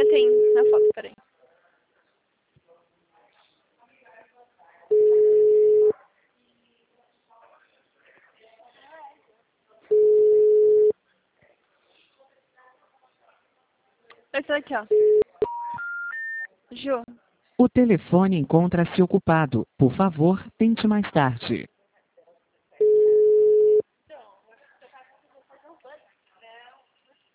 Tem na foto, peraí. Esse daqui, ó. Ju. O telefone encontra-se ocupado. Por favor, tente mais tarde.